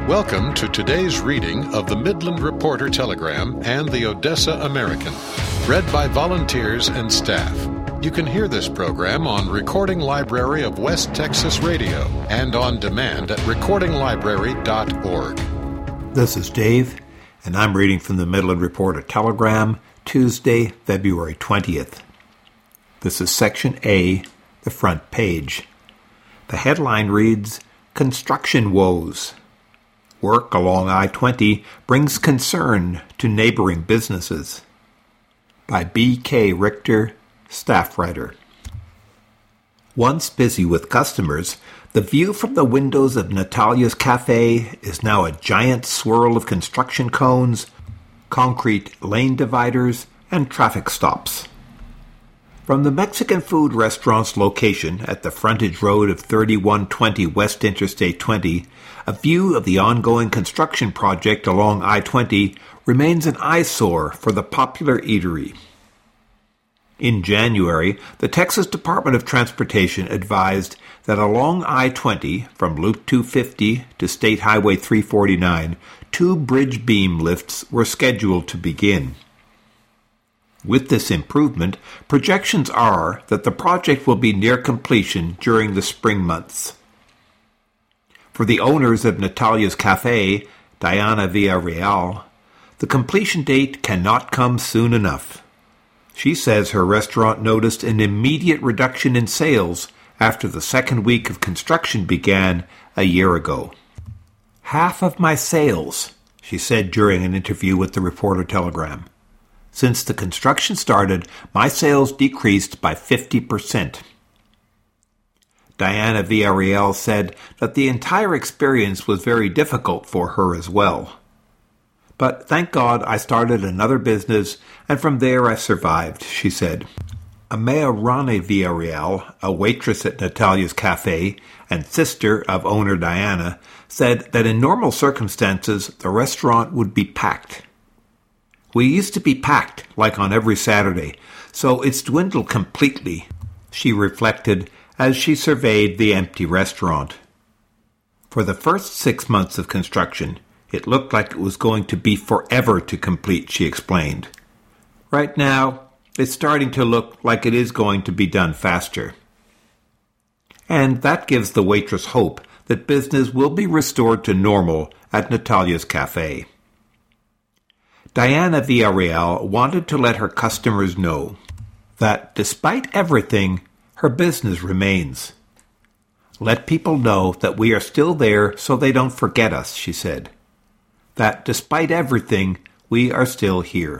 Welcome to today's reading of the Midland Reporter Telegram and the Odessa American, read by volunteers and staff. You can hear this program on Recording Library of West Texas Radio and on demand at recordinglibrary.org. This is Dave, and I'm reading from the Midland Reporter Telegram, Tuesday, February 20th. This is Section A, the front page. The headline reads, Construction Woes. Work along I-20 brings concern to neighboring businesses. By B.K. Richter, staff writer. Once busy with customers, the view from the windows of Natalia's Cafe is now a giant swirl of construction cones, concrete lane dividers, and traffic stops. From the Mexican food restaurant's location at the frontage road of 3120 West Interstate 20, a view of the ongoing construction project along I-20 remains an eyesore for the popular eatery. In January, the Texas Department of Transportation advised that along I-20 from Loop 250 to State Highway 349, 2 bridge beam lifts were scheduled to begin. With this improvement, projections are that the project will be near completion during the spring months. For the owners of Natalia's Cafe, Diana Villarreal, the completion date cannot come soon enough. She says her restaurant noticed an immediate reduction in sales after the second week of construction began a year ago. "Half of my sales," she said during an interview with the Reporter Telegram. "Since the construction started, my sales decreased by 50%. Diana Villarreal said that the entire experience was very difficult for her as well. "But thank God I started another business, and from there I survived," she said. Amaya Rane Villarreal, a waitress at Natalia's Cafe and sister of owner Diana, said that in normal circumstances the restaurant would be packed. "We used to be packed, like on every Saturday, so it's dwindled completely," she reflected as she surveyed the empty restaurant. For the first 6 months of construction, it looked like it was going to be forever to complete, she explained. Right now, it's starting to look like it is going to be done faster. And that gives the waitress hope that business will be restored to normal at Natalia's Cafe. Diana Villarreal wanted to let her customers know that despite everything, her business remains. "Let people know that we are still there so they don't forget us," she said. "That despite everything, we are still here."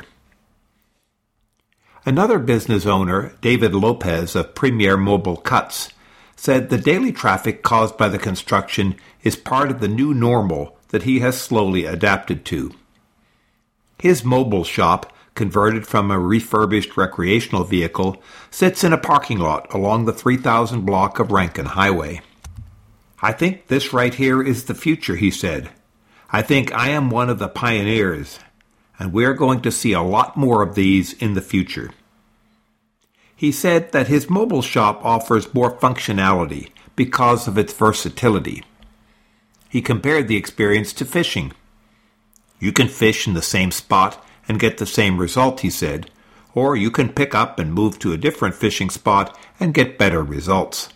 Another business owner, David Lopez of Premier Mobile Cuts, said the daily traffic caused by the construction is part of the new normal that he has slowly adapted to. His mobile shop, converted from a refurbished recreational vehicle, sits in a parking lot along the 3000 block of Rankin Highway. "I think this right here is the future," he said. "I think I am one of the pioneers, and we are going to see a lot more of these in the future." He said that his mobile shop offers more functionality because of its versatility. He compared the experience to fishing. "You can fish in the same spot and get the same result," he said, "or you can pick up and move to a different fishing spot and get better results."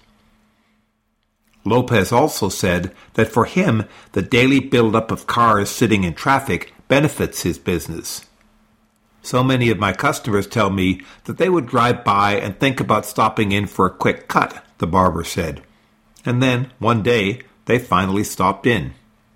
Lopez also said that for him, the daily buildup of cars sitting in traffic benefits his business. "So many of my customers tell me that they would drive by and think about stopping in for a quick cut," the barber said. "And then, one day, they finally stopped in."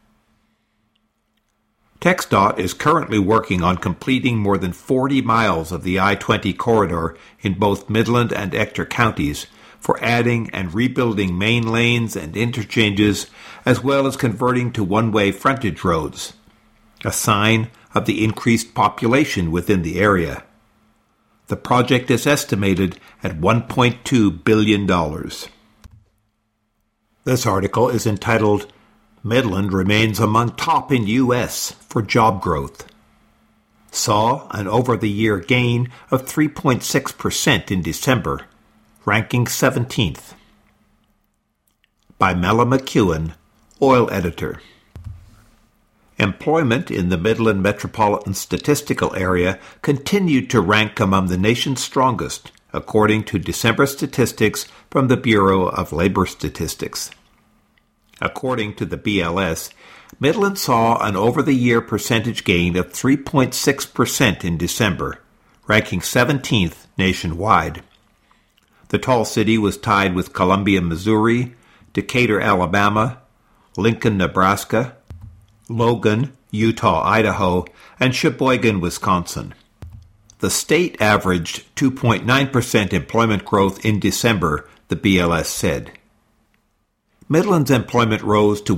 TxDOT is currently working on completing more than 40 miles of the I-20 corridor in both Midland and Ector counties for adding and rebuilding main lanes and interchanges, as well as converting to one-way frontage roads, a sign of the increased population within the area. The project is estimated at $1.2 billion. This article is entitled, "Midland Remains Among Top in U.S. for Job Growth." Saw an over-the-year gain of 3.6% in December, ranking 17th. By Mela McEwen, oil editor. employment in the Midland Metropolitan Statistical Area continued to rank among the nation's strongest, according to December statistics from the Bureau of Labor Statistics. According to the BLS, Midland saw an over-the-year percentage gain of 3.6% in December, ranking 17th nationwide. The tall city was tied with Columbia, Missouri, Decatur, Alabama, Lincoln, Nebraska, Logan, Utah, Idaho, and Sheboygan, Wisconsin. The state averaged 2.9% employment growth in December, the BLS said. Midland's employment rose to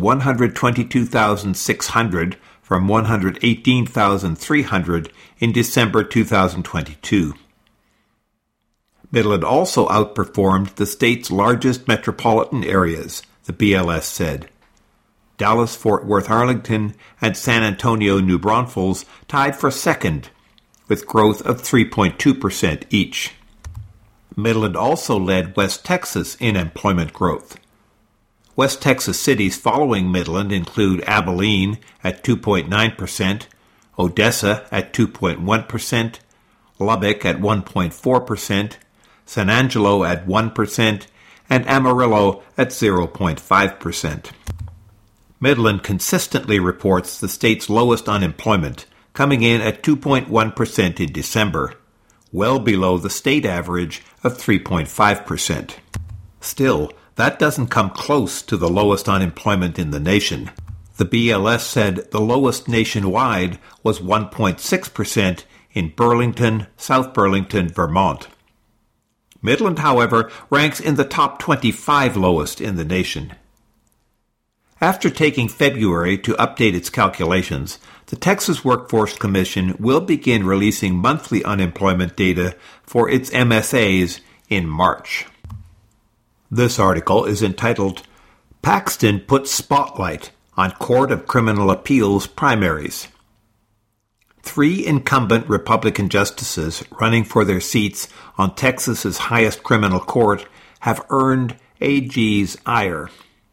122,600 from 118,300 in December 2022. Midland also outperformed the state's largest metropolitan areas, the BLS said. Dallas, Fort Worth, Arlington, and San Antonio, New Braunfels tied for second, with growth of 3.2% each. Midland also led West Texas in employment growth. West Texas cities following Midland include Abilene at 2.9%, Odessa at 2.1%, Lubbock at 1.4%, San Angelo at 1%, and Amarillo at 0.5%. Midland consistently reports the state's lowest unemployment, coming in at 2.1% in December, well below the state average of 3.5%. Still, that doesn't come close to the lowest unemployment in the nation. The BLS said the lowest nationwide was 1.6% in Burlington, South Burlington, Vermont. Midland, however, ranks in the top 25 lowest in the nation. After taking February to update its calculations, the Texas Workforce Commission will begin releasing monthly unemployment data for its MSAs in March. This article is entitled, Paxton Puts Spotlight on Court of Criminal Appeals Primaries. 3 incumbent Republican justices running for their seats on Texas's highest criminal court have earned AG's ire.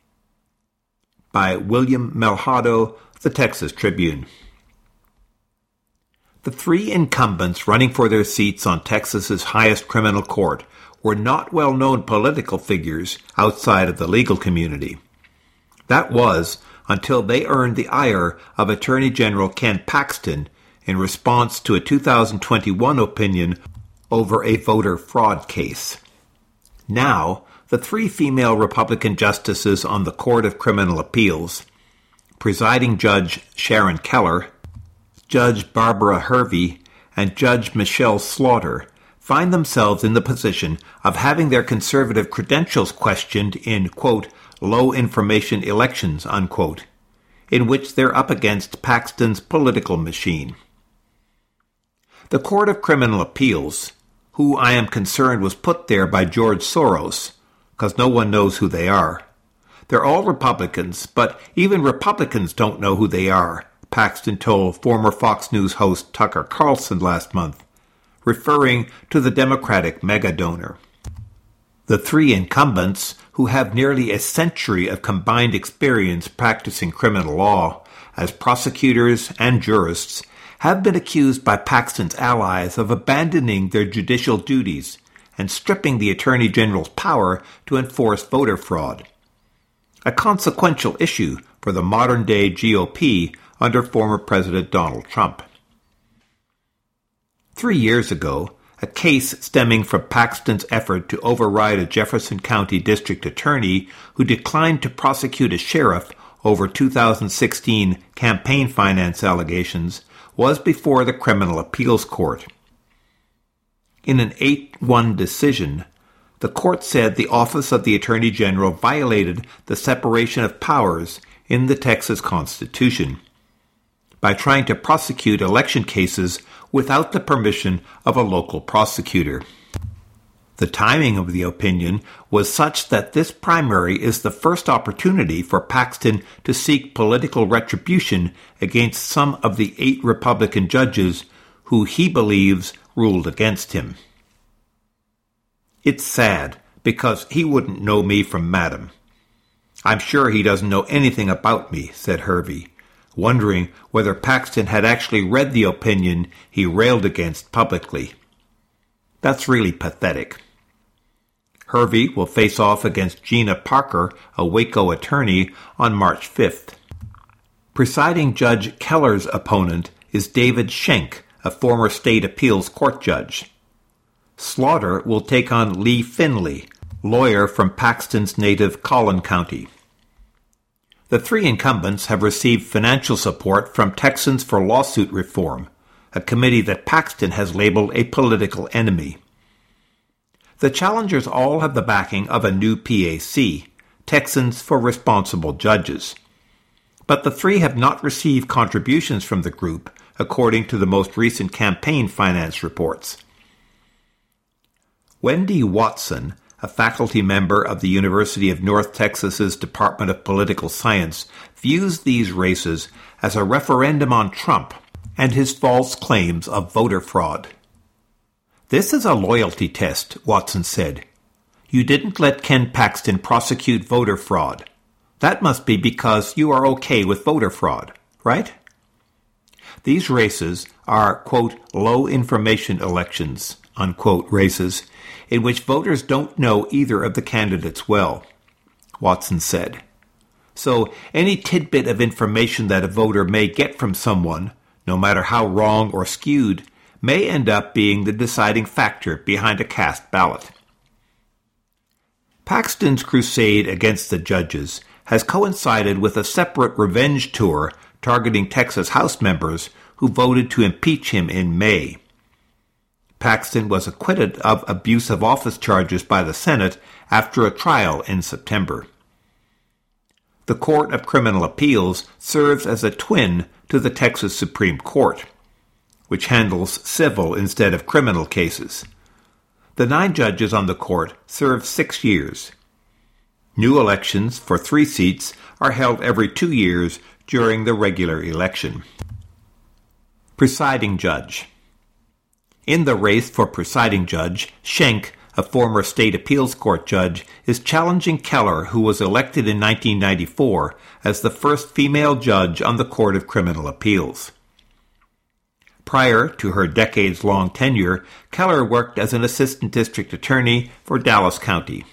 By William Melhado, the Texas Tribune. The 3 incumbents running for their seats on Texas's highest criminal court were not well-known political figures outside of the legal community. That was until they earned the ire of Attorney General Ken Paxton in response to a 2021 opinion over a voter fraud case. Now, the 3 female Republican justices on the Court of Criminal Appeals, presiding Judge Sharon Keller, Judge Barbara Hervey, and Judge Michelle Slaughter, find themselves in the position of having their conservative credentials questioned in, quote, low-information elections, unquote, in which they're up against Paxton's political machine. The Court of Criminal Appeals, who I am concerned was put there by George Soros, because no one knows who they are. They're all Republicans, but even Republicans don't know who they are, Paxton told former Fox News host Tucker Carlson last month, referring to the Democratic mega-donor. The 3 incumbents, who have nearly a century of combined experience practicing criminal law as prosecutors and jurists, have been accused by Paxton's allies of abandoning their judicial duties and stripping the Attorney General's power to enforce voter fraud, a consequential issue for the modern-day GOP under former President Donald Trump. 3 years ago, a case stemming from Paxton's effort to override a Jefferson County district attorney who declined to prosecute a sheriff over 2016 campaign finance allegations was before the Criminal Appeals Court. In an 8-1 decision, the court said the Office of the Attorney General violated the separation of powers in the Texas Constitution by trying to prosecute election cases without the permission of a local prosecutor. The timing of the opinion was such that this primary is the first opportunity for Paxton to seek political retribution against some of the 8 Republican judges who he believes ruled against him. It's sad, because he wouldn't know me from Madam. I'm sure he doesn't know anything about me, said Hervey. wondering whether Paxton had actually read the opinion he railed against publicly. That's really pathetic. Hervey will face off against Gina Parker, a Waco attorney, on March 5th. Presiding Judge Keller's opponent is David Schenck, a former state appeals court judge. Slaughter will take on Lee Finley, lawyer from Paxton's native Collin County. The three incumbents have received financial support from Texans for Lawsuit Reform, a committee that Paxton has labeled a political enemy. The challengers all have the backing of a new PAC, Texans for Responsible Judges. But the three have not received contributions from the group, according to the most recent campaign finance reports. Wendy Watson, a faculty member of the University of North Texas's Department of Political Science, views these races as a referendum on Trump and his false claims of voter fraud. "This is a loyalty test," Watson said. "You didn't let Ken Paxton prosecute voter fraud. That must be because you are okay with voter fraud, right?" These races are, quote, low information elections, unquote, races, in which voters don't know either of the candidates well, Watson said. So any tidbit of information that a voter may get from someone, no matter how wrong or skewed, may end up being the deciding factor behind a cast ballot. Paxton's crusade against the judges has coincided with a separate revenge tour targeting Texas House members who voted to impeach him in May. Paxton was acquitted of abuse of office charges by the Senate after a trial in September. The Court of Criminal Appeals serves as a twin to the Texas Supreme Court, which handles civil instead of criminal cases. The 9 judges on the court serve 6 years. New elections for 3 seats are held every 2 years during the regular election. Presiding Judge. In the race for presiding judge, Schenck, a former state appeals court judge, is challenging Keller, who was elected in 1994 as the first female judge on the Court of Criminal Appeals. Prior to her decades-long tenure, Keller worked as an assistant district attorney for Dallas County.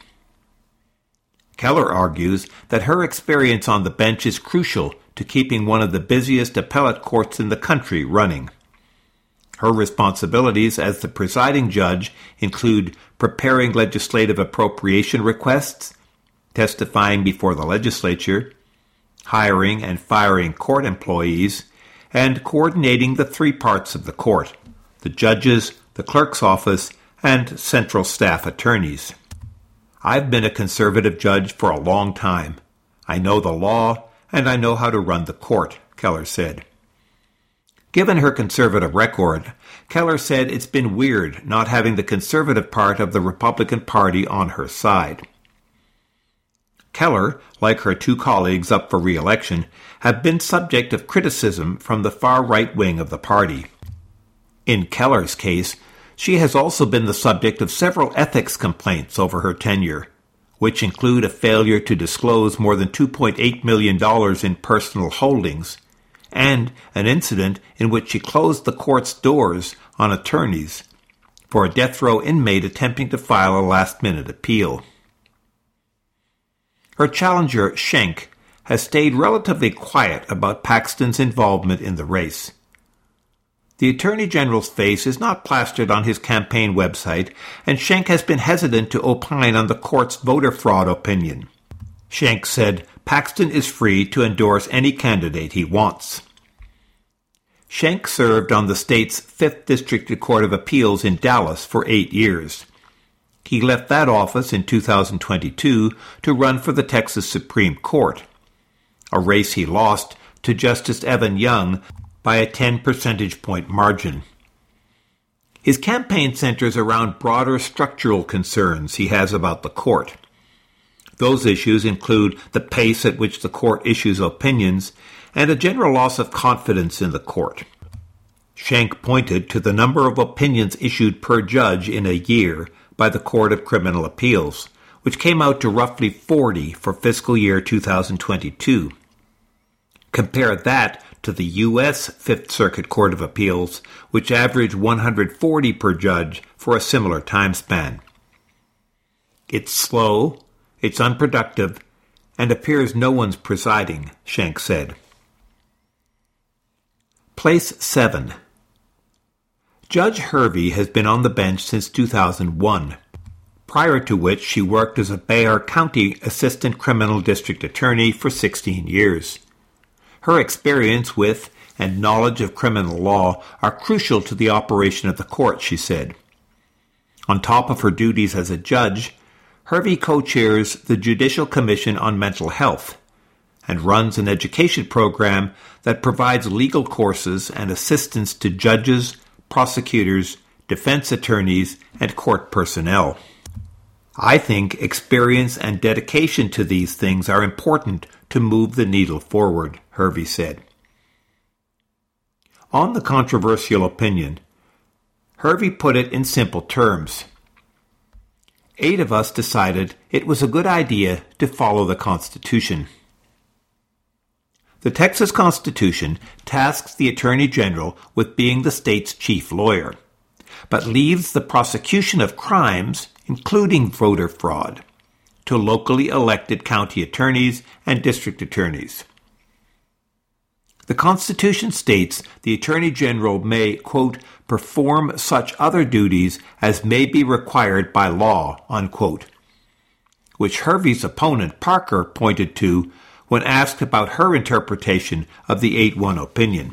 Keller argues that her experience on the bench is crucial to keeping one of the busiest appellate courts in the country running. Her responsibilities as the presiding judge include preparing legislative appropriation requests, testifying before the legislature, hiring and firing court employees, and coordinating the 3 parts of the court: the judges, the clerk's office, and central staff attorneys. "I've been a conservative judge for a long time. I know the law, and I know how to run the court," Keller said. Given her conservative record, Keller said it's been weird not having the conservative part of the Republican Party on her side. Keller, like her 2 colleagues up for re-election, have been subject of criticism from the far right wing of the party. In Keller's case, she has also been the subject of several ethics complaints over her tenure, which include a failure to disclose more than $2.8 million in personal holdings, and an incident in which she closed the court's doors on attorneys for a death row inmate attempting to file a last-minute appeal. Her challenger, Schenck, has stayed relatively quiet about Paxton's involvement in the race. The Attorney General's face is not plastered on his campaign website, and Schenck has been hesitant to opine on the court's voter fraud opinion. Schenck said Paxton is free to endorse any candidate he wants. Schenck served on the state's 5th District Court of Appeals in Dallas for 8 years. He left that office in 2022 to run for the Texas Supreme Court, a race he lost to Justice Evan Young by a 10 percentage point margin. His campaign centers around broader structural concerns he has about the court. Those issues include the pace at which the court issues opinions and a general loss of confidence in the court. Schenck pointed to the number of opinions issued per judge in a year by the Court of Criminal Appeals, which came out to roughly 40 for fiscal year 2022. Compare that to the U.S. Fifth Circuit Court of Appeals, which averaged 140 per judge for a similar time span. It's slow, it's unproductive, and appears no one's presiding, Schenck said. Place 7. Judge Hervey has been on the bench since 2001, prior to which she worked as a Bexar County Assistant Criminal District Attorney for 16 years. Her experience with and knowledge of criminal law are crucial to the operation of the court, she said. On top of her duties as a judge, Hervey co-chairs the Judicial Commission on Mental Health and runs an education program that provides legal courses and assistance to judges, prosecutors, defense attorneys, and court personnel. I think experience and dedication to these things are important to move the needle forward, Hervey said. On the controversial opinion, Hervey put it in simple terms. 8 of us decided it was a good idea to follow the Constitution. The Texas Constitution tasks the Attorney General with being the state's chief lawyer, but leaves the prosecution of crimes, including voter fraud, to locally elected county attorneys and district attorneys. The Constitution states the Attorney General may, quote, perform such other duties as may be required by law, unquote, which Hervey's opponent, Parker, pointed to when asked about her interpretation of the 8-1 opinion.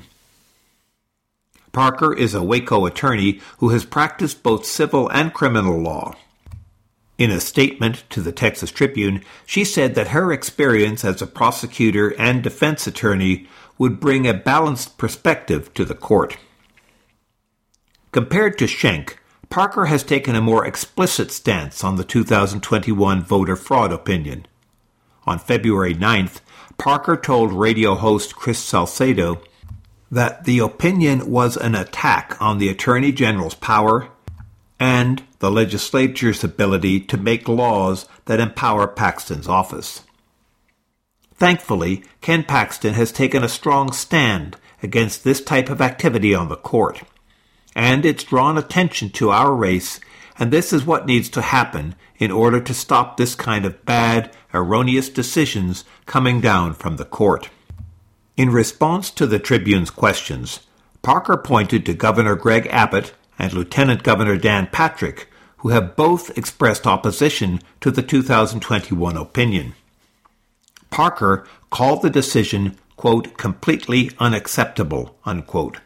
Parker is a Waco attorney who has practiced both civil and criminal law. In a statement to the Texas Tribune, she said that her experience as a prosecutor and defense attorney would bring a balanced perspective to the court. Compared to Schenck, Parker has taken a more explicit stance on the 2021 voter fraud opinion. On February 9th, Parker told radio host Chris Salcedo that the opinion was an attack on the Attorney General's power and the legislature's ability to make laws that empower Paxton's office. Thankfully, Ken Paxton has taken a strong stand against this type of activity on the court, and it's drawn attention to our race, and this is what needs to happen in order to stop this kind of bad, erroneous decisions coming down from the court. In response to the Tribune's questions, Parker pointed to Governor Greg Abbott and Lieutenant Governor Dan Patrick, who have both expressed opposition to the 2021 opinion. Parker called the decision, quote, completely unacceptable, unquote.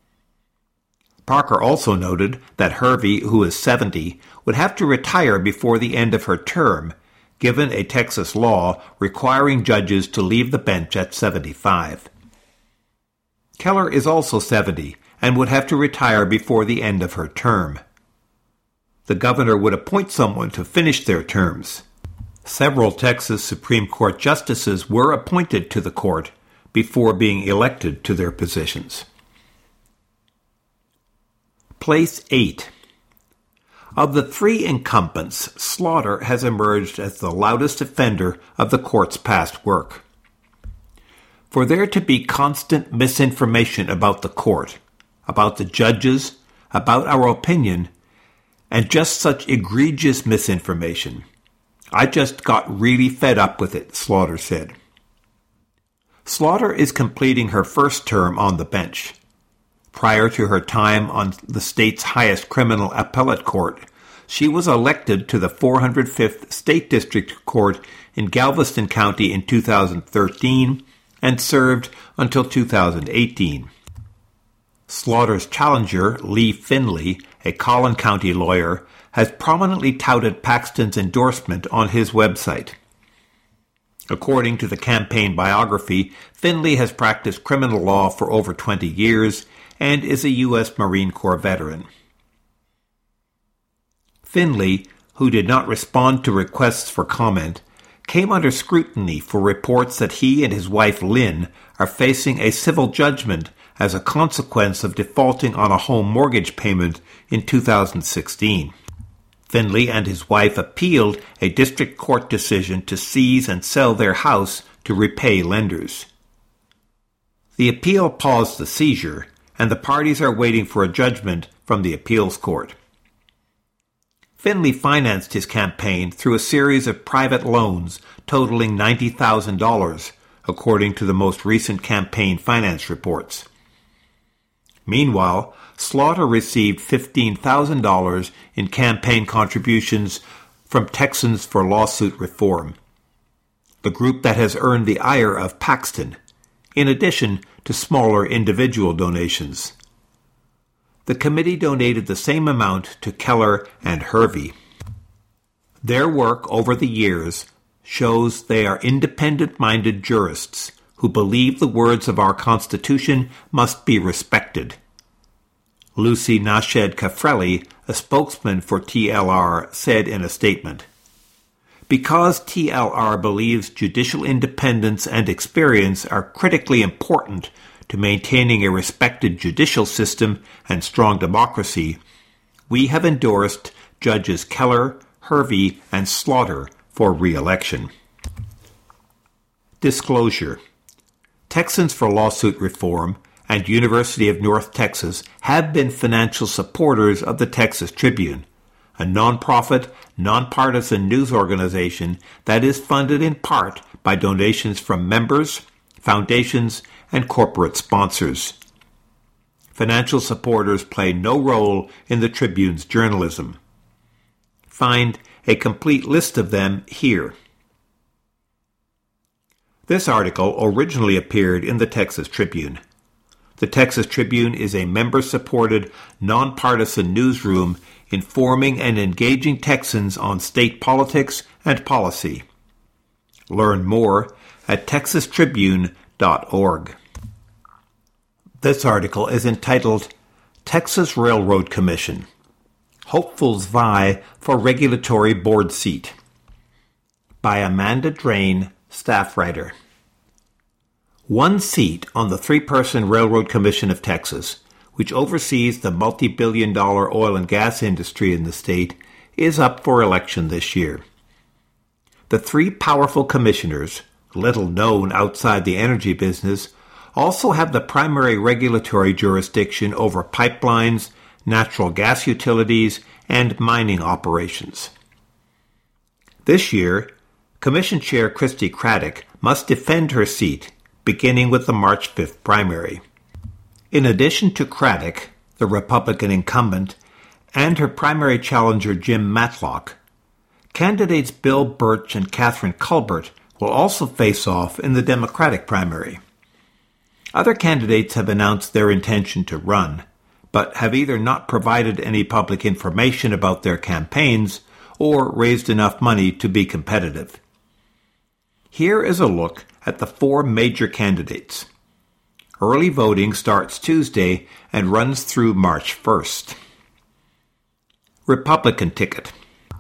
Parker also noted that Hervey, who is 70, would have to retire before the end of her term, given a Texas law requiring judges to leave the bench at 75. Keller is also 70 and would have to retire before the end of her term. The governor would appoint someone to finish their terms. Several Texas Supreme Court justices were appointed to the court before being elected to their positions. Place 8. Of the 3 incumbents, Slaughter has emerged as the loudest offender of the court's past work. For there to be constant misinformation about the court, about the judges, about our opinion, and just such egregious misinformation, I just got really fed up with it, Slaughter said. Slaughter is completing her first term on the bench. Prior to her time on the state's highest criminal appellate court, she was elected to the 405th State District Court in Galveston County in 2013 and served until 2018. Slaughter's challenger, Lee Finley, a Collin County lawyer, has prominently touted Paxton's endorsement on his website. According to the campaign biography, Finley has practiced criminal law for over 20 years and is a U.S. Marine Corps veteran. Finley, who did not respond to requests for comment, came under scrutiny for reports that he and his wife Lynn are facing a civil judgment as a consequence of defaulting on a home mortgage payment in 2016. Finley and his wife appealed a district court decision to seize and sell their house to repay lenders. The appeal paused the seizure, and the parties are waiting for a judgment from the appeals court. Finley financed his campaign through a series of private loans totaling $90,000, according to the most recent campaign finance reports. Meanwhile, Slaughter received $15,000 in campaign contributions from Texans for Lawsuit Reform, the group that has earned the ire of Paxton, in addition to smaller individual donations. The committee donated the same amount to Keller and Hervey. Their work over the years shows they are independent-minded jurists who believe the words of our Constitution must be respected. Lucy Nashed Kafreli, a spokesman for TLR, said in a statement, "Because TLR believes judicial independence and experience are critically important to maintaining a respected judicial system and strong democracy, we have endorsed Judges Keller, Hervey, and Slaughter for re-election." Disclosure. Texans for Lawsuit Reform and University of North Texas have been financial supporters of the Texas Tribune, a nonprofit, nonpartisan news organization that is funded in part by donations from members, foundations, and corporate sponsors. Financial supporters play no role in the Tribune's journalism. Find a complete list of them here. This article originally appeared in the Texas Tribune. The Texas Tribune is a member-supported, nonpartisan newsroom informing and engaging Texans on state politics and policy. Learn more at texastribune.org. This article is entitled Texas Railroad Commission. Hopefuls Vie for Regulatory Board Seat by Amanda Drain, staff writer. One seat on the three-person Railroad Commission of Texas, which oversees the multi-billion-dollar oil and gas industry in the state, is up for election this year. The three powerful commissioners, little known outside the energy business, also have the primary regulatory jurisdiction over pipelines, natural gas utilities, and mining operations. This year, Commission Chair Christy Craddick must defend her seat, beginning with the March 5th primary. In addition to Craddick, the Republican incumbent, and her primary challenger Jim Matlock, candidates Bill Birch and Catherine Culbert will also face off in the Democratic primary. Other candidates have announced their intention to run, but have either not provided any public information about their campaigns or raised enough money to be competitive. Here is a look at the four major candidates. Early voting starts Tuesday and runs through March 1st. Republican ticket.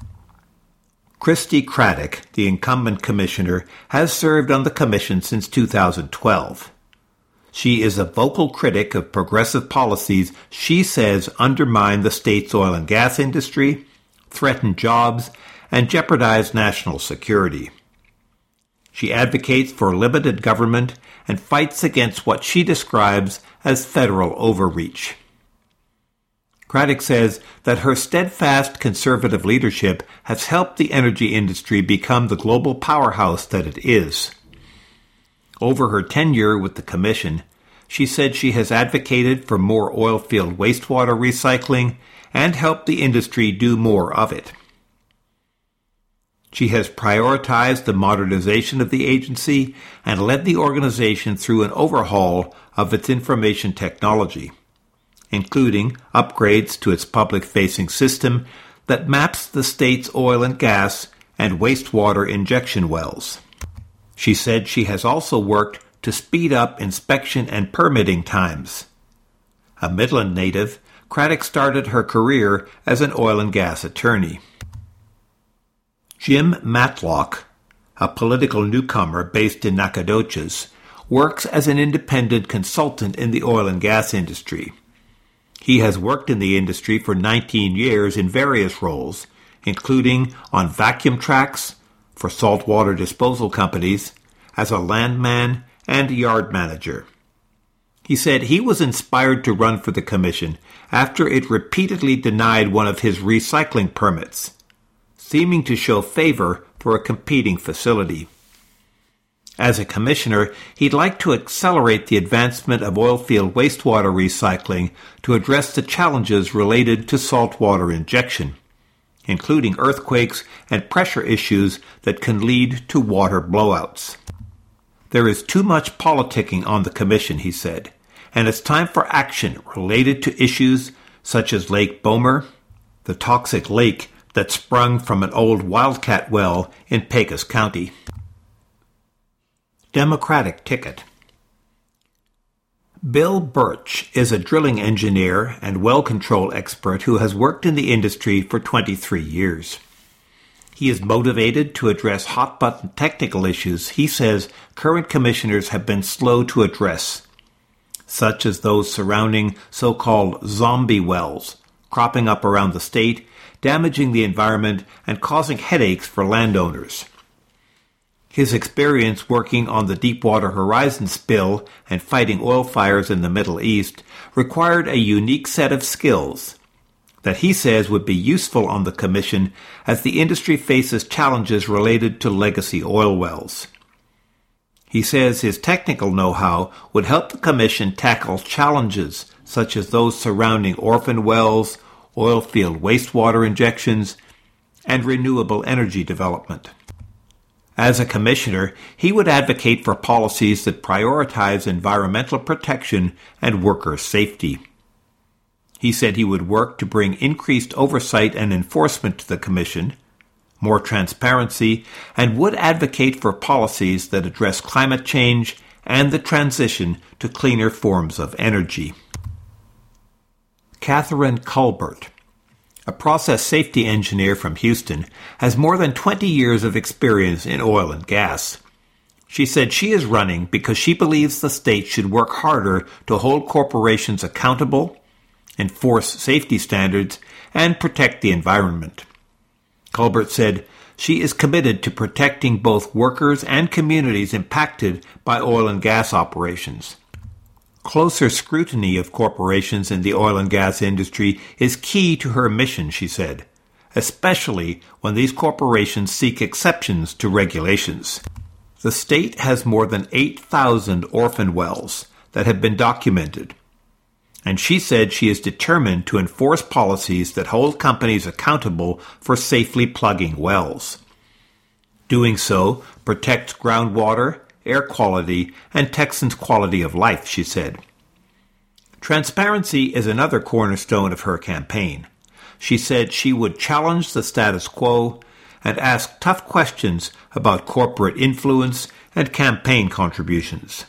Christy Craddick, the incumbent commissioner, has served on the commission since 2012. She is a vocal critic of progressive policies she says undermine the state's oil and gas industry, threaten jobs, and jeopardize national security. She advocates for limited government and fights against what she describes as federal overreach. Craddick says that her steadfast conservative leadership has helped the energy industry become the global powerhouse that it is. Over her tenure with the commission, she said she has advocated for more oilfield wastewater recycling and helped the industry do more of it. She has prioritized the modernization of the agency and led the organization through an overhaul of its information technology, including upgrades to its public-facing system that maps the state's oil and gas and wastewater injection wells. She said she has also worked to speed up inspection and permitting times. A Midland native, Craddick started her career as an oil and gas attorney. Jim Matlock, a political newcomer based in Nacogdoches, works as an independent consultant in the oil and gas industry. He has worked in the industry for 19 years in various roles, including on vacuum tracks, for saltwater disposal companies, as a landman and yard manager. He said he was inspired to run for the commission after it repeatedly denied one of his recycling permits, seeming to show favor for a competing facility. As a commissioner, he'd like to accelerate the advancement of oilfield wastewater recycling to address the challenges related to saltwater injection, including earthquakes and pressure issues that can lead to water blowouts. There is too much politicking on the commission, he said, and it's time for action related to issues such as Lake Bomer, the toxic lake that sprung from an old wildcat well in Pecos County. Democratic ticket. Bill Birch is a drilling engineer and well control expert who has worked in the industry for 23 years. He is motivated to address hot-button technical issues he says current commissioners have been slow to address, such as those surrounding so-called zombie wells, cropping up around the state, damaging the environment, and causing headaches for landowners. His experience working on the Deepwater Horizon spill and fighting oil fires in the Middle East required a unique set of skills that he says would be useful on the commission as the industry faces challenges related to legacy oil wells. He says his technical know-how would help the commission tackle challenges such as those surrounding orphan wells, oil field wastewater injections, and renewable energy development. As a commissioner, he would advocate for policies that prioritize environmental protection and worker safety. He said he would work to bring increased oversight and enforcement to the commission, more transparency, and would advocate for policies that address climate change and the transition to cleaner forms of energy. Catherine Culbert, a process safety engineer from Houston, has more than 20 years of experience in oil and gas. She said she is running because she believes the state should work harder to hold corporations accountable, enforce safety standards, and protect the environment. Culbert said she is committed to protecting both workers and communities impacted by oil and gas operations. Closer scrutiny of corporations in the oil and gas industry is key to her mission, she said, especially when these corporations seek exceptions to regulations. The state has more than 8,000 orphan wells that have been documented, and she said she is determined to enforce policies that hold companies accountable for safely plugging wells. Doing so protects groundwater, air quality, and Texans' quality of life, she said. Transparency is another cornerstone of her campaign. She said she would challenge the status quo and ask tough questions about corporate influence and campaign contributions.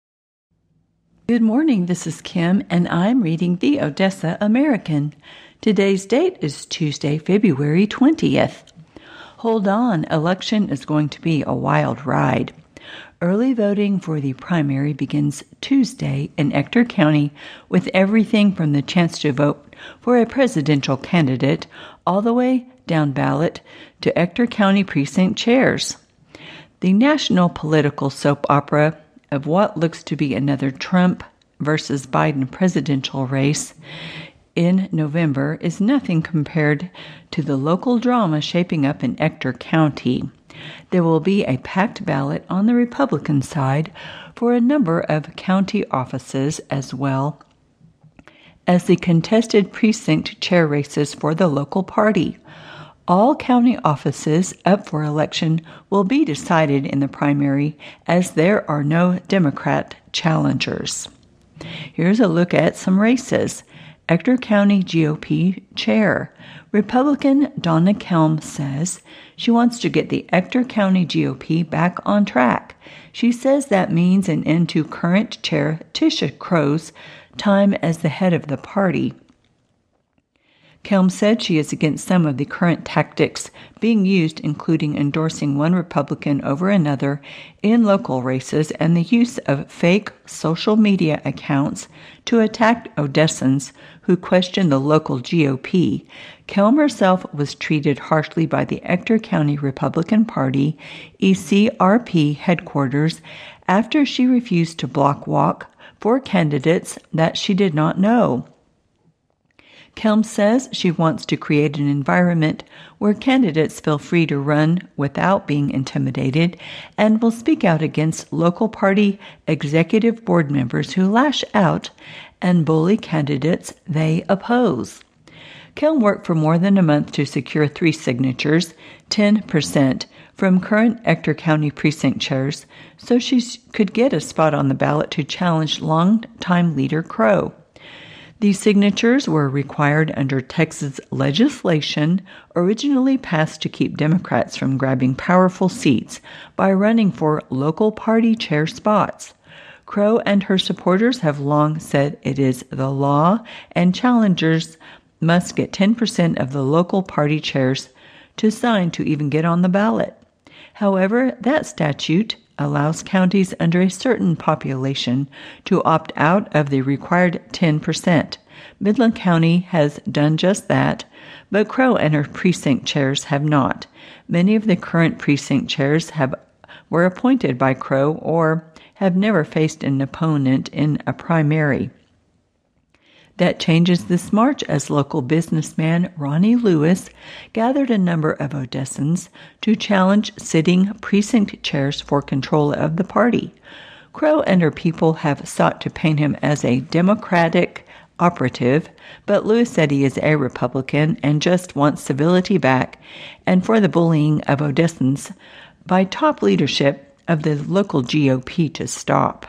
Good morning, this is Kim, and I'm reading the Odessa American. Today's date is Tuesday, February 20th. Hold on, election is going to be a wild ride. Early voting for the primary begins Tuesday in Ector County with everything from the chance to vote for a presidential candidate all the way down ballot to Ector County precinct chairs. The national political soap opera of what looks to be another Trump versus Biden presidential race in November is nothing compared to the local drama shaping up in Ector County. There will be a packed ballot on the Republican side for a number of county offices as well as the contested precinct chair races for the local party. All county offices up for election will be decided in the primary as there are no Democrat challengers. Here's a look at some races. Ector County GOP Chair. Republican Donna Kelm says she wants to get the Ector County GOP back on track. She says that means an end to current Chair Tisha Crow's time as the head of the party. Kelm said she is against some of the current tactics being used, including endorsing one Republican over another in local races and the use of fake social media accounts to attack Odessans who question the local GOP. Kelm herself was treated harshly by the Ector County Republican Party, ECRP headquarters, after she refused to block walk for candidates that she did not know. Kelm says she wants to create an environment where candidates feel free to run without being intimidated and will speak out against local party executive board members who lash out and bully candidates they oppose. Kelm worked for more than a month to secure 3 signatures, 10%, from current Ector County precinct chairs so she could get a spot on the ballot to challenge longtime leader Crow. These signatures were required under Texas legislation originally passed to keep Democrats from grabbing powerful seats by running for local party chair spots. Crow and her supporters have long said it is the law and challengers must get 10% of the local party chairs to sign to even get on the ballot. However, that statute allows counties under a certain population to opt out of the required 10%. Midland County has done just that, but Crow and her precinct chairs have not. Many of the current precinct chairs were appointed by Crow or have never faced an opponent in a primary. That changes this March as local businessman Ronnie Lewis gathered a number of Odessans to challenge sitting precinct chairs for control of the party. Crow and her people have sought to paint him as a Democratic operative, but Lewis said he is a Republican and just wants civility back and for the bullying of Odessans by top leadership of the local GOP to stop.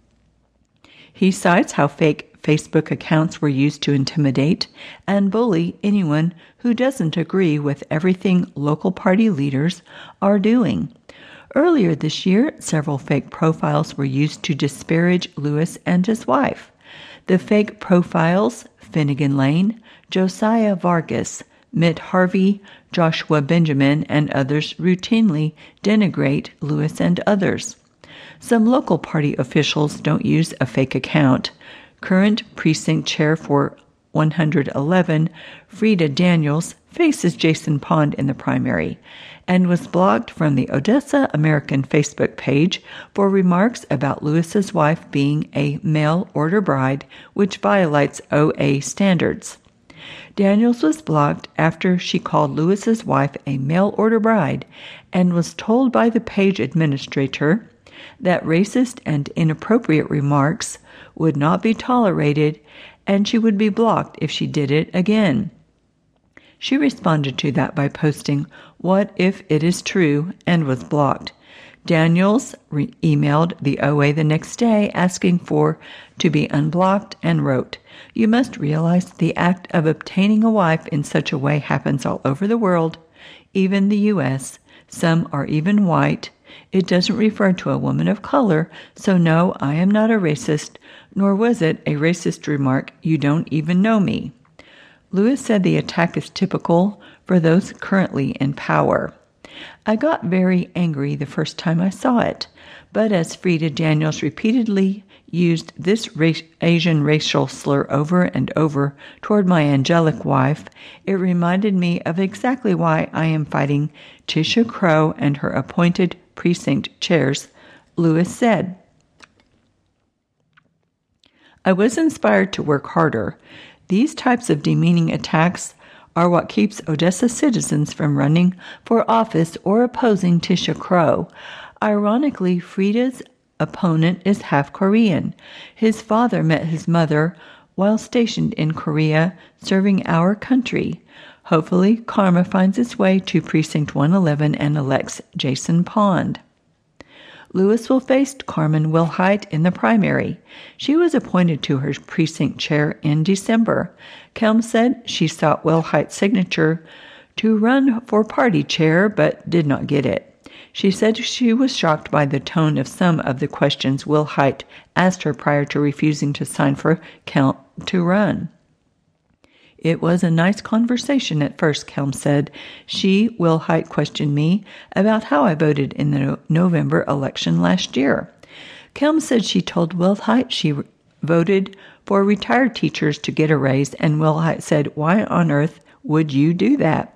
He cites how fake Facebook accounts were used to intimidate and bully anyone who doesn't agree with everything local party leaders are doing. Earlier this year, several fake profiles were used to disparage Lewis and his wife. The fake profiles, Finnegan Lane, Josiah Vargas, Mitt Harvey, Joshua Benjamin, and others routinely denigrate Lewis and others. Some local party officials don't use a fake account. Current precinct chair for 111, Frida Daniels, faces Jason Pond in the primary and was blocked from the Odessa American Facebook page for remarks about Lewis's wife being a mail-order bride, which violates OA standards. Daniels was blocked after she called Lewis's wife a mail-order bride and was told by the page administrator that racist and inappropriate remarks would not be tolerated and she would be blocked if she did it again. She responded to that by posting, "What if it is true?" and was blocked. Daniels emailed the OA the next day asking to be unblocked and wrote, "You must realize the act of obtaining a wife in such a way happens all over the world, even the U.S. Some are even white. It doesn't refer to a woman of color, so no, I am not a racist, nor was it a racist remark. You don't even know me." Lewis said the attack is typical for those currently in power. "I got very angry the first time I saw it, but as Frida Daniels repeatedly used this Asian racial slur over and over toward my angelic wife, it reminded me of exactly why I am fighting Tisha Crow and her appointed precinct chairs," Lewis said. "I was inspired to work harder. These types of demeaning attacks are what keeps Odessa citizens from running for office or opposing Tisha Crow. Ironically, Frida's opponent is half Korean. His father met his mother while stationed in Korea, serving our country. Hopefully, karma finds its way to Precinct 111 and elects Jason Pond." Lewis will face Carmen Wilhite in the primary. She was appointed to her precinct chair in December. Kelm said she sought Wilhite's signature to run for party chair but did not get it. She said she was shocked by the tone of some of the questions Wilhite asked her prior to refusing to sign for Kelm to run. "It was a nice conversation at first," Kelm said. Wilhite questioned me about how I voted in the November election last year. Kelm said she told Wilhite she voted for retired teachers to get a raise, and Wilhite said, "Why on earth would you do that?"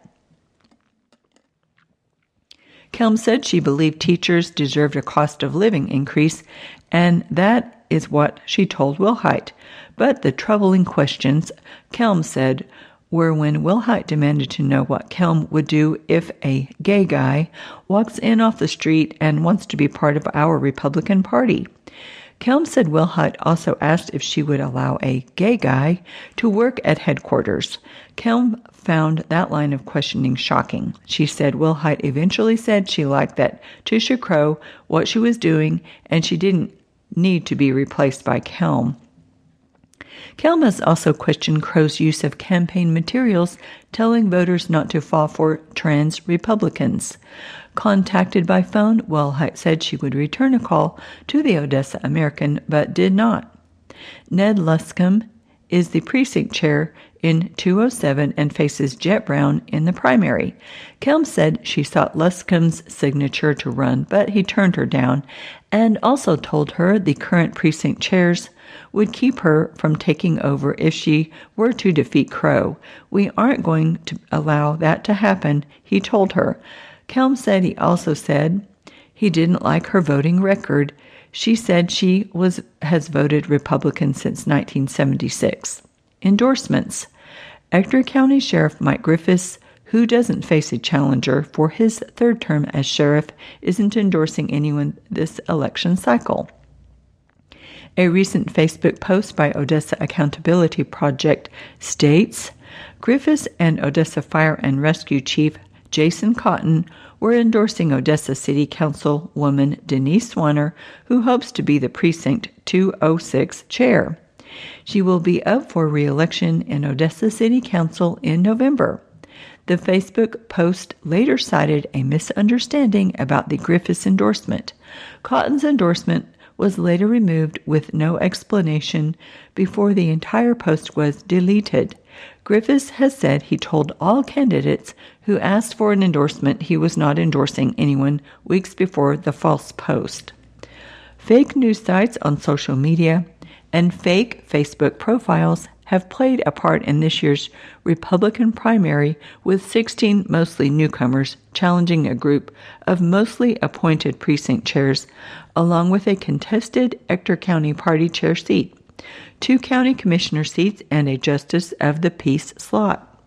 Kelm said she believed teachers deserved a cost of living increase and that is what she told Wilhite. But the troubling questions, Kelm said, were when Wilhite demanded to know what Kelm would do if a gay guy walks in off the street and wants to be part of our Republican Party. Kelm said Wilhite also asked if she would allow a gay guy to work at headquarters. Kelm found that line of questioning shocking. She said Wilhite eventually said she liked that Tisha Crow, what she was doing, and she didn't need to be replaced by Kelm. Kelm has also questioned Crow's use of campaign materials telling voters not to fall for trans Republicans. Contacted by phone, Wilhite said she would return a call to the Odessa American, but did not. Ned Luscombe is the precinct chair in 207 and faces Jet Brown in the primary. Kelm said she sought Luscombe's signature to run, but he turned her down, and also told her the current precinct chairs would keep her from taking over if she were to defeat Crow. We aren't going to allow that to happen, he told her. Kelm said he also said he didn't like her voting record. She said she has voted Republican since 1976. Endorsements. Ector County Sheriff Mike Griffiths, who doesn't face a challenger for his third term as sheriff, isn't endorsing anyone this election cycle. A recent Facebook post by Odessa Accountability Project states, Griffiths and Odessa Fire and Rescue Chief Jason Cotton were endorsing Odessa City Councilwoman Denise Swanner, who hopes to be the Precinct 206 chair. She will be up for re-election in Odessa City Council in November. The Facebook post later cited a misunderstanding about the Griffiths endorsement. Cotton's endorsement was later removed with no explanation before the entire post was deleted. Griffiths has said he told all candidates who asked for an endorsement he was not endorsing anyone weeks before the false post. Fake news sites on social media and fake Facebook profiles have played a part in this year's Republican primary, with 16 mostly newcomers challenging a group of mostly appointed precinct chairs, along with a contested Ector County Party chair seat, 2 county commissioner seats, and a justice of the peace slot.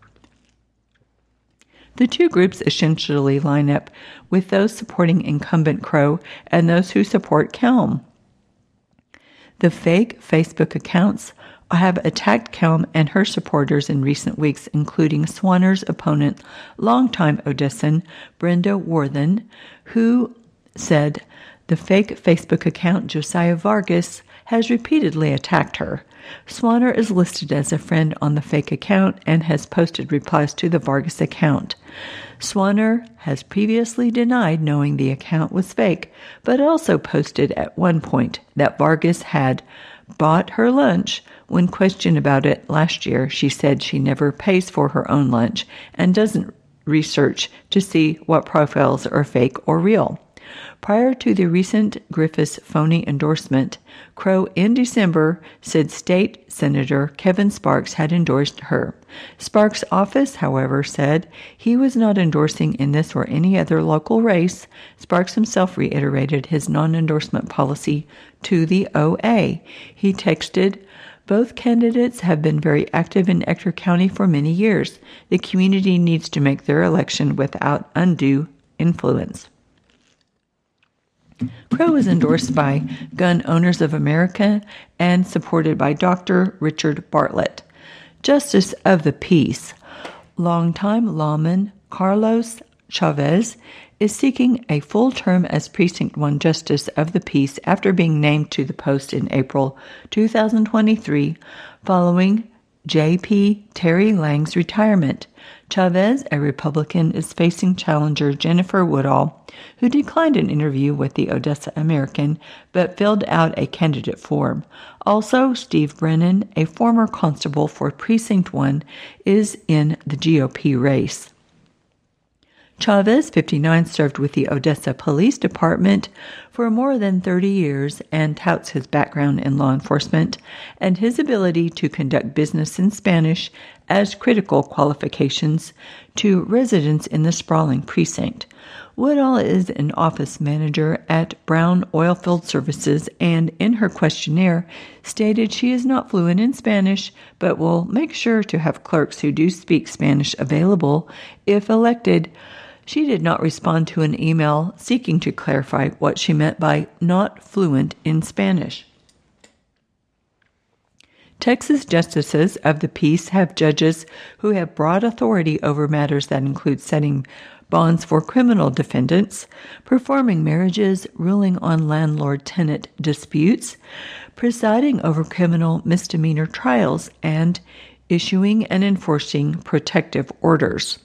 The two groups essentially line up with those supporting incumbent Crow and those who support Kelm. The fake Facebook accounts have attacked Kelm and her supporters in recent weeks, including Swanner's opponent, longtime Odessan Brenda Worthen, who said the fake Facebook account Josiah Vargas has repeatedly attacked her. Swanner is listed as a friend on the fake account and has posted replies to the Vargas account. Swanner has previously denied knowing the account was fake, but also posted at one point that Vargas had bought her lunch. When questioned about it last year, she said she never pays for her own lunch and doesn't research to see what profiles are fake or real. Prior to the recent Griffiths phony endorsement, Crow in December said State Senator Kevin Sparks had endorsed her. Sparks' office, however, said he was not endorsing in this or any other local race. Sparks himself reiterated his non-endorsement policy to the OA. He texted, "Both candidates have been very active in Ector County for many years. The community needs to make their election without undue influence." Crow is endorsed by Gun Owners of America and supported by Dr. Richard Bartlett. Justice of the Peace. Longtime lawman Carlos Chavez is seeking a full term as Precinct 1 Justice of the Peace after being named to the post in April 2023 following J.P. Terry Lang's retirement. Chavez, a Republican, is facing challenger Jennifer Woodall, who declined an interview with the Odessa American but filled out a candidate form. Also, Steve Brennan, a former constable for Precinct 1, is in the GOP race. Chavez, 59, served with the Odessa Police Department for more than 30 years and touts his background in law enforcement and his ability to conduct business in Spanish as critical qualifications to residents in the sprawling precinct. Woodall is an office manager at Brown Oilfield Services and in her questionnaire stated she is not fluent in Spanish but will make sure to have clerks who do speak Spanish available if elected. She did not respond to an email seeking to clarify what she meant by not fluent in Spanish. Texas justices of the peace have judges who have broad authority over matters that include setting bonds for criminal defendants, performing marriages, ruling on landlord-tenant disputes, presiding over criminal misdemeanor trials, and issuing and enforcing protective orders.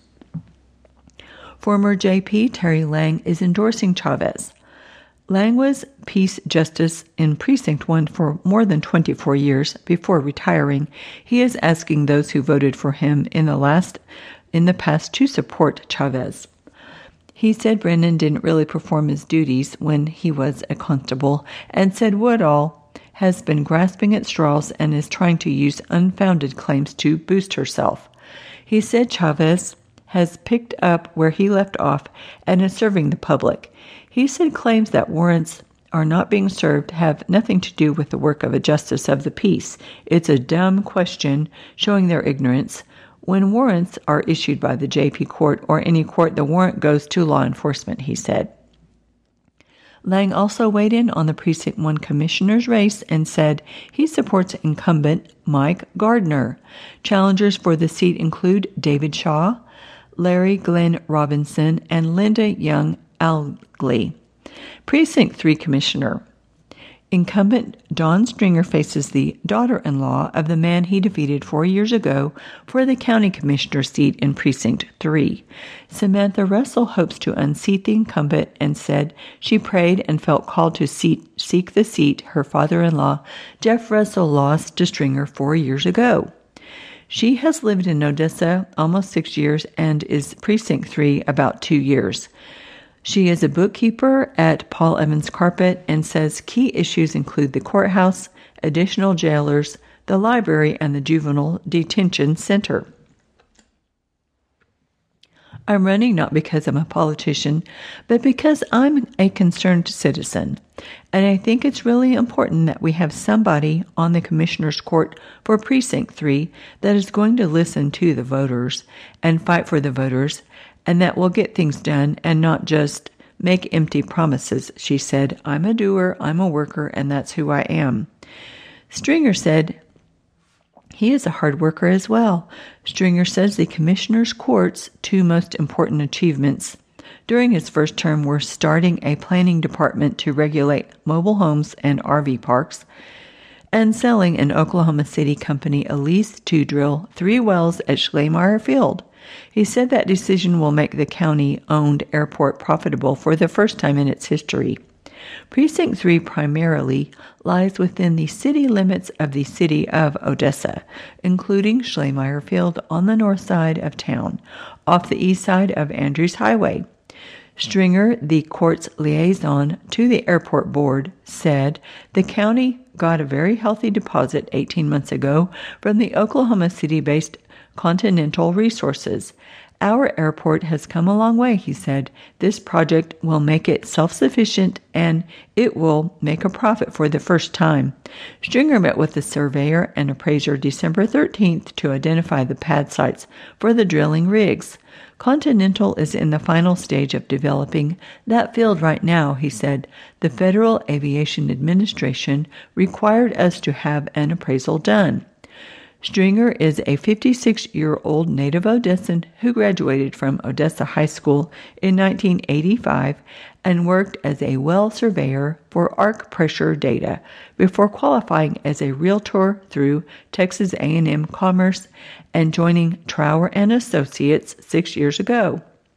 Former JP Terry Lang is endorsing Chavez. Lang was peace justice in Precinct 1 for more than 24 years before retiring. He is asking those who voted for him in the past to support Chavez. He said Brennan didn't really perform his duties when he was a constable and said Woodall has been grasping at straws and is trying to use unfounded claims to boost herself. He said Chavez has picked up where he left off and is serving the public. He said claims that warrants are not being served have nothing to do with the work of a justice of the peace. It's a dumb question showing their ignorance. When warrants are issued by the JP court or any court, the warrant goes to law enforcement, he said. Lang also weighed in on the Precinct 1 commissioner's race and said he supports incumbent Mike Gardner. Challengers for the seat include David Shaw, Larry Glenn Robinson, and Linda Young Algley. Precinct 3 Commissioner. Incumbent Don Stringer faces the daughter-in-law of the man he defeated 4 years ago for the county commissioner seat in Precinct 3. Samantha Russell hopes to unseat the incumbent and said she prayed and felt called to seek the seat her father-in-law, Jeff Russell, lost to Stringer 4 years ago. She has lived in Odessa almost 6 years and is Precinct 3 about 2 years. She is a bookkeeper at Paul Evans Carpet and says key issues include the courthouse, additional jailers, the library, and the juvenile detention center. I'm running not because I'm a politician, but because I'm a concerned citizen. And I think it's really important that we have somebody on the Commissioner's Court for Precinct 3 that is going to listen to the voters and fight for the voters, and that will get things done and not just make empty promises. She said, I'm a doer, I'm a worker, and that's who I am. Stringer said he is a hard worker as well. Stringer says the Commissioner's Court's two most important achievements during his first term were starting a planning department to regulate mobile homes and RV parks and selling an Oklahoma City company a lease to drill 3 wells at Schleiermacher Field. He said that decision will make the county-owned airport profitable for the first time in its history. Precinct 3 primarily lies within the city limits of the city of Odessa, including Schleiermacher Field on the north side of town, off the east side of Andrews Highway. Stringer, the court's liaison to the airport board, said the county got a very healthy deposit 18 months ago from the Oklahoma City-based Continental Resources. Our airport has come a long way, he said. This project will make it self-sufficient and it will make a profit for the first time. Stringer met with the surveyor and appraiser December 13th to identify the pad sites for the drilling rigs. Continental is in the final stage of developing that field right now, he said. The Federal Aviation Administration required us to have an appraisal done. Stringer is a 56-year-old native Odessan who graduated from Odessa High School in 1985 and worked as a well surveyor for arc pressure data before qualifying as a realtor through Texas A&M Commerce and joining Trower & Associates 6 years ago.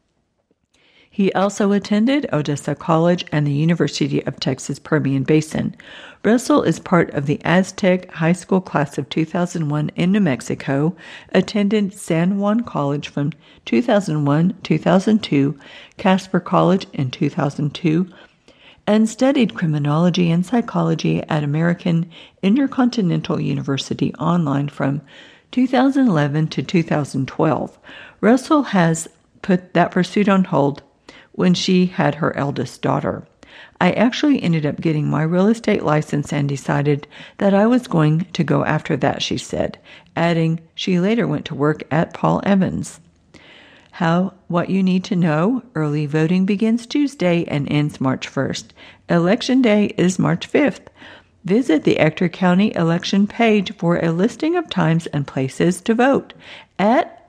He also attended Odessa College and the University of Texas Permian Basin. Russell is part of the Aztec High School class of 2001 in New Mexico, attended San Juan College from 2001-2002, Casper College in 2002, and studied criminology and psychology at American Intercontinental University online from 2011 to 2012. Russell has put that pursuit on hold when she had her eldest daughter. I actually ended up getting my real estate license and decided that I was going to go after that, she said, adding she later went to work at Paul Evans. What you need to know: early voting begins Tuesday and ends March 1st. Election day is March 5th. Visit the Ector County election page for a listing of times and places to vote at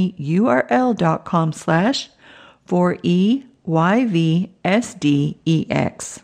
tinyurl.com/4EYVSDEX.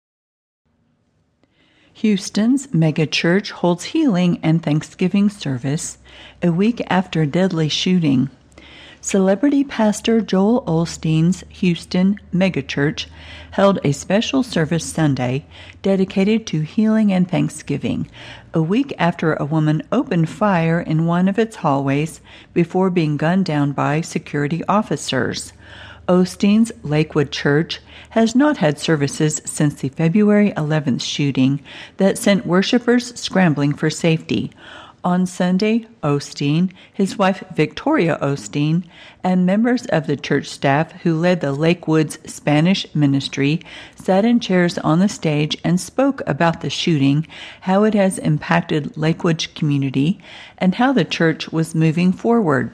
Houston's megachurch holds healing and Thanksgiving service a week after deadly shooting. Celebrity pastor Joel Osteen's Houston megachurch held a special service Sunday dedicated to healing and Thanksgiving, a week after a woman opened fire in one of its hallways before being gunned down by security officers. Osteen's Lakewood Church has not had services since the February 11th shooting that sent worshipers scrambling for safety. On Sunday, Osteen, his wife Victoria Osteen, and members of the church staff who led the Lakewood's Spanish ministry sat in chairs on the stage and spoke about the shooting, how it has impacted Lakewood's community, and how the church was moving forward.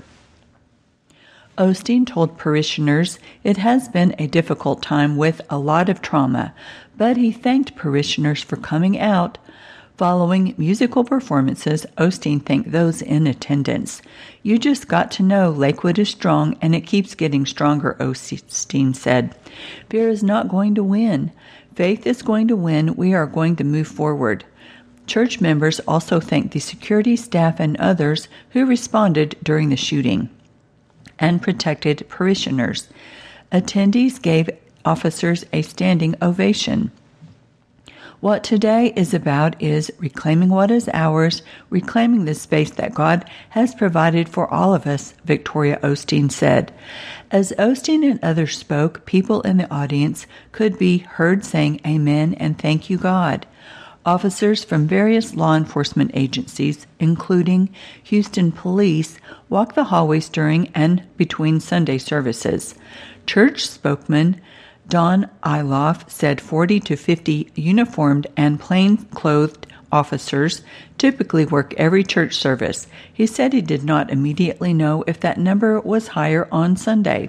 Osteen told parishioners it has been a difficult time with a lot of trauma, but he thanked parishioners for coming out. Following musical performances, Osteen thanked those in attendance. You just got to know Lakewood is strong and it keeps getting stronger, Osteen said. Fear is not going to win. Faith is going to win. We are going to move forward. Church members also thanked the security staff and others who responded during the shooting and protected parishioners. Attendees gave officers a standing ovation. What today is about is reclaiming what is ours, reclaiming the space that God has provided for all of us, Victoria Osteen said. As Osteen and others spoke, people in the audience could be heard saying amen and thank you, God. Officers from various law enforcement agencies, including Houston Police, walked the hallways during and between Sunday services. Church spokesman Don Iloff said 40 to 50 uniformed and plain-clothed officers typically work every church service. He said he did not immediately know if that number was higher on Sunday.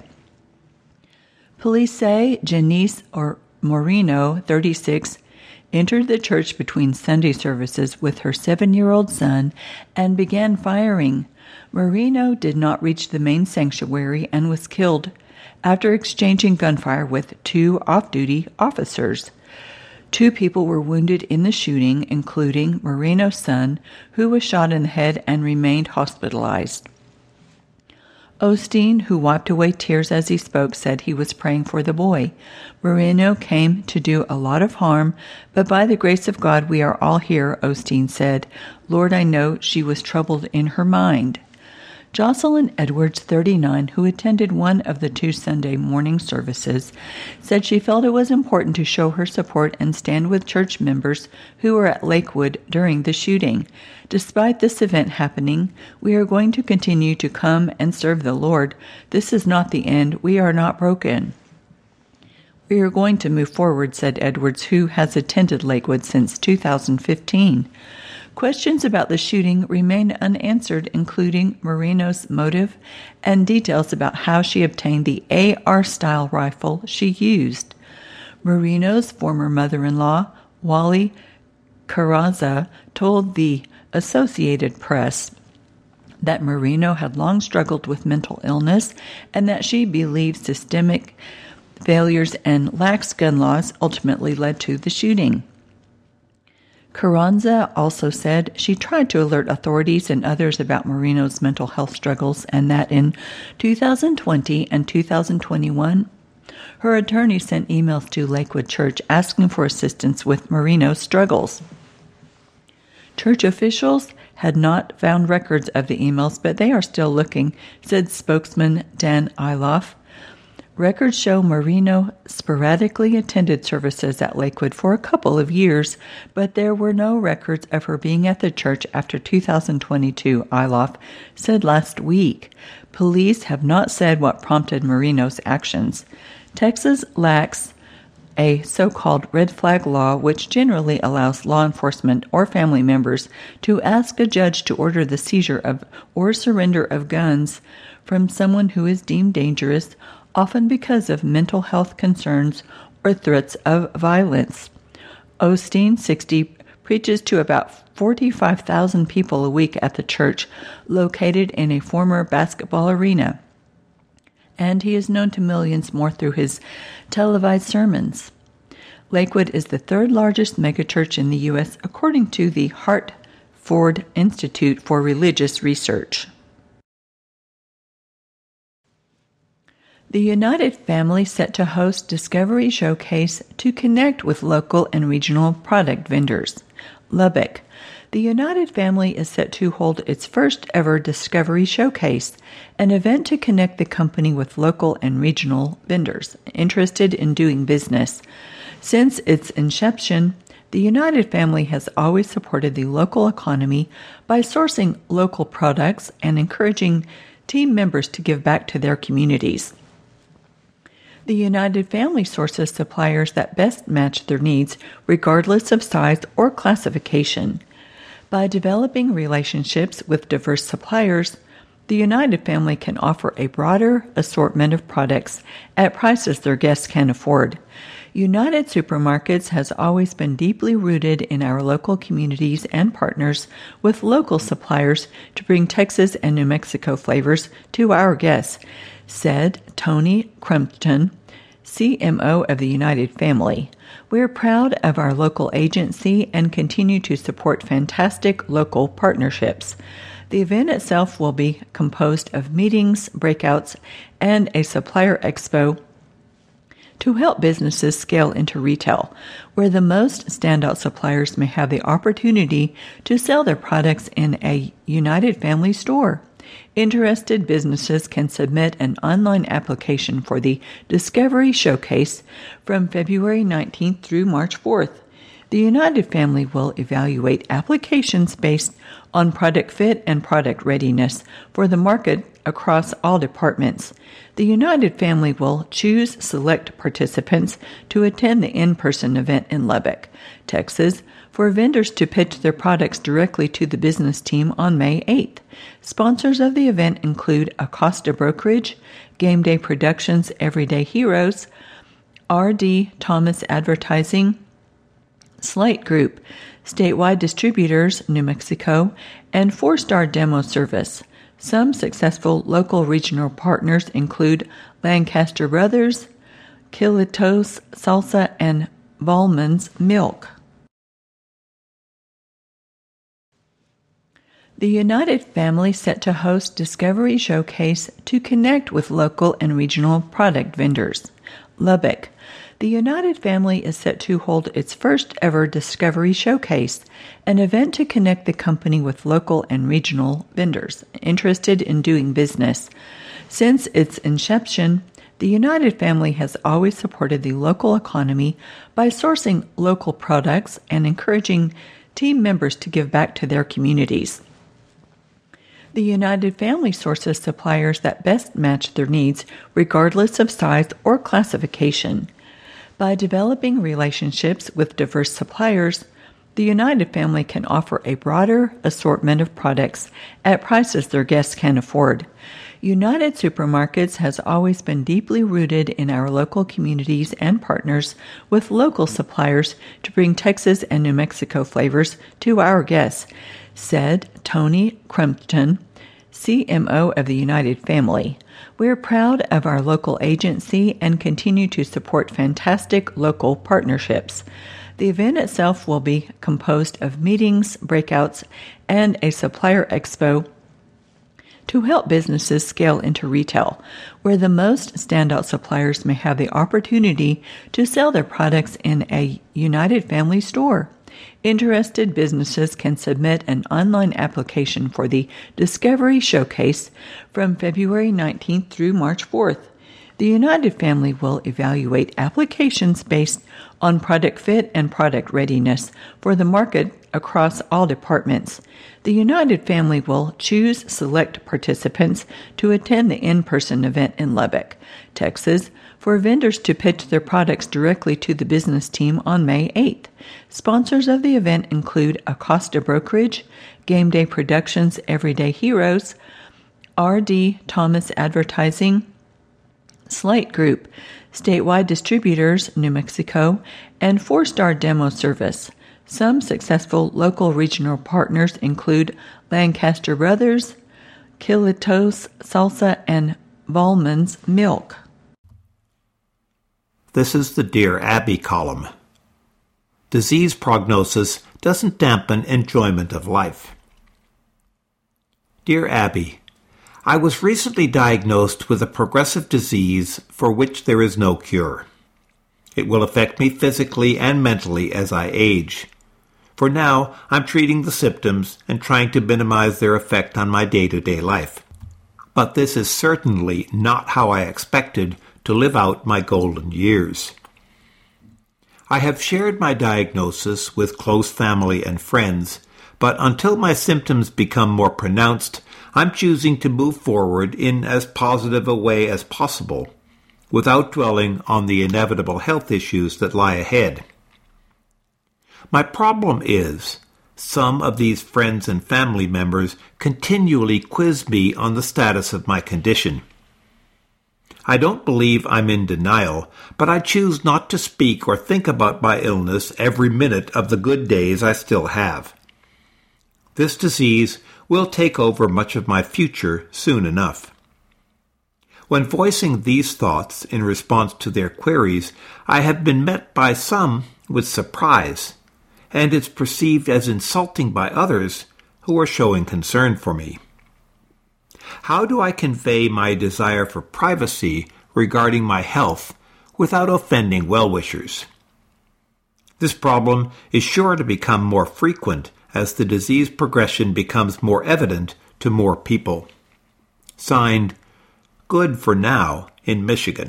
Police say Janice Moreno, 36, entered the church between Sunday services with her 7-year-old son and began firing. Moreno did not reach the main sanctuary and was killed after exchanging gunfire with 2 off-duty officers. 2 people were wounded in the shooting, including Moreno's son, who was shot in the head and remained hospitalized. Osteen, who wiped away tears as he spoke, said he was praying for the boy. Moreno came to do a lot of harm, but by the grace of God we are all here, Osteen said. Lord, I know she was troubled in her mind. Jocelyn Edwards, 39, who attended one of the 2 Sunday morning services, said she felt it was important to show her support and stand with church members who were at Lakewood during the shooting. Despite this event happening, we are going to continue to come and serve the Lord. This is not the end. We are not broken. We are going to move forward, said Edwards, who has attended Lakewood since 2015. Questions about the shooting remain unanswered, including Moreno's motive and details about how she obtained the AR-style rifle she used. Moreno's former mother-in-law, Wally Carranza, told the Associated Press that Moreno had long struggled with mental illness and that she believed systemic failures and lax gun laws ultimately led to the shooting. Carranza also said she tried to alert authorities and others about Moreno's mental health struggles and that in 2020 and 2021, her attorney sent emails to Lakewood Church asking for assistance with Moreno's struggles. Church officials had not found records of the emails, but they are still looking, said spokesman Dan Iloff. Records show Marino sporadically attended services at Lakewood for a couple of years, but there were no records of her being at the church after 2022, Iloff said last week. Police have not said what prompted Marino's actions. Texas lacks a so-called red flag law, which generally allows law enforcement or family members to ask a judge to order the seizure of or surrender of guns from someone who is deemed dangerous, often because of mental health concerns or threats of violence. Osteen, 60, preaches to about 45,000 people a week at the church located in a former basketball arena, and he is known to millions more through his televised sermons. Lakewood is the third largest megachurch in the U.S., according to the Hartford Institute for Religious Research. The United Family set to host Discovery Showcase to connect with local and regional product vendors. Lubbock. The United Family is set to hold its first ever Discovery Showcase, an event to connect the company with local and regional vendors interested in doing business. Since its inception, the United Family has always supported the local economy by sourcing local products and encouraging team members to give back to their communities. The United Family sources suppliers that best match their needs, regardless of size or classification. By developing relationships with diverse suppliers, the United Family can offer a broader assortment of products at prices their guests can afford. United Supermarkets has always been deeply rooted in our local communities and partners with local suppliers to bring Texas and New Mexico flavors to our guests, said Tony Crumpton, CMO of the United Family. We're proud of our local agency and continue to support fantastic local partnerships. The event itself will be composed of meetings, breakouts, and a supplier expo to help businesses scale into retail, where the most standout suppliers may have the opportunity to sell their products in a United Family store. Interested businesses can submit an online application for the Discovery Showcase from February 19th through March 4th. The United Family will evaluate applications based on product fit and product readiness for the market across all departments. The United Family will choose select participants to attend the in-person event in Lubbock, Texas, for vendors to pitch their products directly to the business team on May 8th. Sponsors of the event include Acosta Brokerage, Game Day Productions, Everyday Heroes, R.D. Thomas Advertising, Slate Group, Statewide Distributors, New Mexico, and 4-Star Demo Service. Some successful local regional partners include Lancaster Brothers, Kilitos Salsa, and Ballman's Milk. The United Family set to host Discovery Showcase to connect with local and regional product vendors. Lubbock. The United Family is set to hold its first ever Discovery Showcase, an event to connect the company with local and regional vendors interested in doing business. Since its inception, the United Family has always supported the local economy by sourcing local products and encouraging team members to give back to their communities. The United Family sources suppliers that best match their needs, regardless of size or classification. By developing relationships with diverse suppliers, the United Family can offer a broader assortment of products at prices their guests can afford. United Supermarkets has always been deeply rooted in our local communities and partners with local suppliers to bring Texas and New Mexico flavors to our guests, said Tony Crumpton, CMO of the United Family. We're proud of our local agency and continue to support fantastic local partnerships. The event itself will be composed of meetings, breakouts, and a supplier expo to help businesses scale into retail, where the most standout suppliers may have the opportunity to sell their products in a United Family store. Interested businesses can submit an online application for the Discovery Showcase from February 19th through March 4th. The United family will evaluate applications based on product fit and product readiness for the market across all departments. The United family will choose select participants to attend the in-person event in Lubbock, Texas, for vendors to pitch their products directly to the business team on May 8th. Sponsors of the event include Acosta Brokerage, Game Day Productions, Everyday Heroes, R.D. Thomas Advertising, Slate Group, Statewide Distributors, New Mexico, and 4-Star Demo Service. Some successful local regional partners include Lancaster Brothers, Kilitos Salsa, and Volman's Milk. This is the Dear Abby column. Disease prognosis doesn't dampen enjoyment of life. Dear Abby, I was recently diagnosed with a progressive disease for which there is no cure. It will affect me physically and mentally as I age. For now, I'm treating the symptoms and trying to minimize their effect on my day-to-day life. But this is certainly not how I expected to live out my golden years. I have shared my diagnosis with close family and friends, but until my symptoms become more pronounced, I'm choosing to move forward in as positive a way as possible, without dwelling on the inevitable health issues that lie ahead. My problem is, some of these friends and family members continually quiz me on the status of my condition. I don't believe I'm in denial, but I choose not to speak or think about my illness every minute of the good days I still have. This disease will take over much of my future soon enough. When voicing these thoughts in response to their queries, I have been met by some with surprise, and it's perceived as insulting by others who are showing concern for me. How do I convey my desire for privacy regarding my health without offending well-wishers? This problem is sure to become more frequent as the disease progression becomes more evident to more people. Signed, Good for Now in Michigan.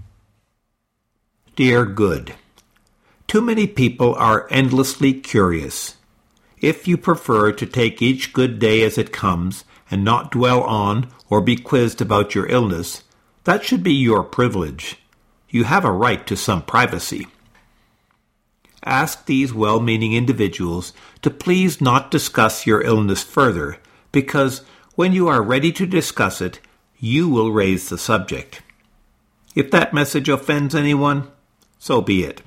Dear Good, too many people are endlessly curious. If you prefer to take each good day as it comes and not dwell on or be quizzed about your illness, that should be your privilege. You have a right to some privacy. Ask these well-meaning individuals to please not discuss your illness further, because when you are ready to discuss it, you will raise the subject. If that message offends anyone, so be it.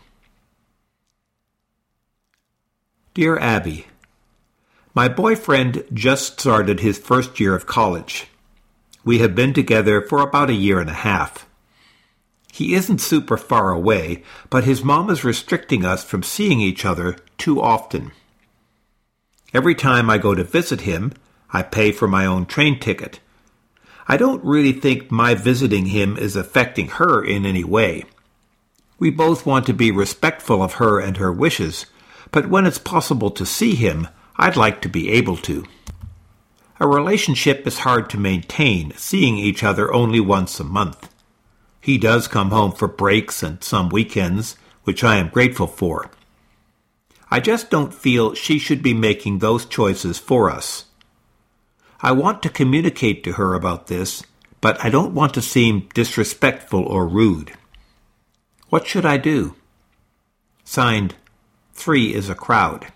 Dear Abby, my boyfriend just started his first year of college. We have been together for about 1.5 years. He isn't super far away, but his mom is restricting us from seeing each other too often. Every time I go to visit him, I pay for my own train ticket. I don't really think my visiting him is affecting her in any way. We both want to be respectful of her and her wishes, but when it's possible to see him, I'd like to be able to. A relationship is hard to maintain, seeing each other only once a month. He does come home for breaks and some weekends, which I am grateful for. I just don't feel she should be making those choices for us. I want to communicate to her about this, but I don't want to seem disrespectful or rude. What should I do? Signed, 3 is a crowd.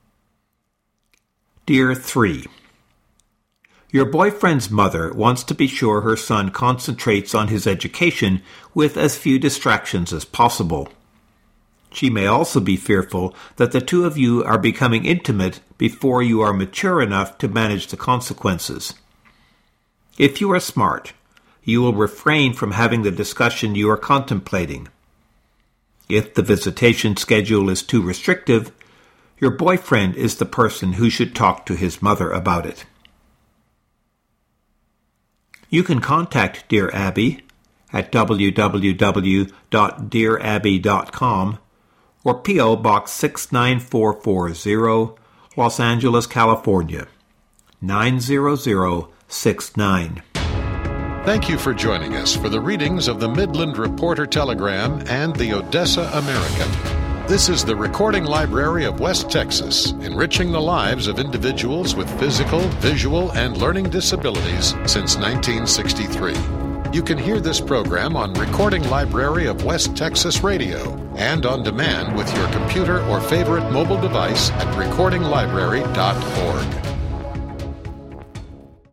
Dear 3, your boyfriend's mother wants to be sure her son concentrates on his education with as few distractions as possible. She may also be fearful that the two of you are becoming intimate before you are mature enough to manage the consequences. If you are smart, you will refrain from having the discussion you are contemplating. If the visitation schedule is too restrictive, your boyfriend is the person who should talk to his mother about it. You can contact Dear Abby at www.dearabby.com or P.O. Box 69440, Los Angeles, California, 90069. Thank you for joining us for the readings of the Midland Reporter Telegram and the Odessa American. This is the Recording Library of West Texas, enriching the lives of individuals with physical, visual, and learning disabilities since 1963. You can hear this program on Recording Library of West Texas Radio and on demand with your computer or favorite mobile device at recordinglibrary.org.